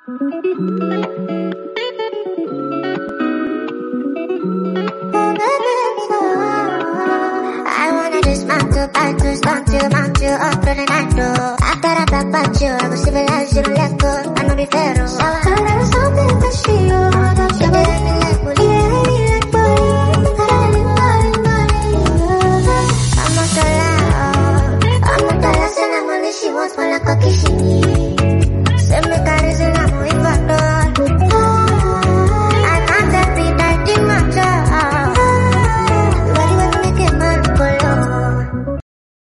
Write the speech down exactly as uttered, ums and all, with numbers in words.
I wanna just mount to, bite to, stunt to, mount you up for the night though. After I black about you, I will civilize you to let go. I know be fair. So I got something to see you. She didn't